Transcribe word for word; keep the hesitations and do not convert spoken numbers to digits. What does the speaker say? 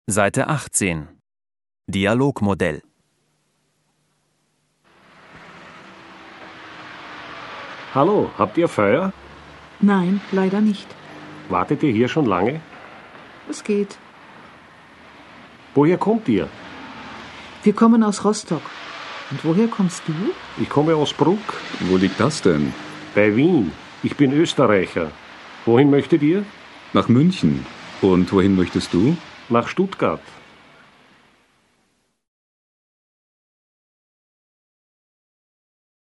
Seite achtzehn. Dialogmodell. Hallo, habt ihr Feuer? Nein, leider nicht. Wartet ihr hier schon lange? Es geht. Woher kommt ihr? Wir kommen aus Rostock. Und woher kommst du? Ich komme aus Bruck. Wo liegt das denn? Bei Wien. Ich bin Österreicher. Wohin möchtet ihr? Nach München. Und wohin möchtest du? Nach Stuttgart.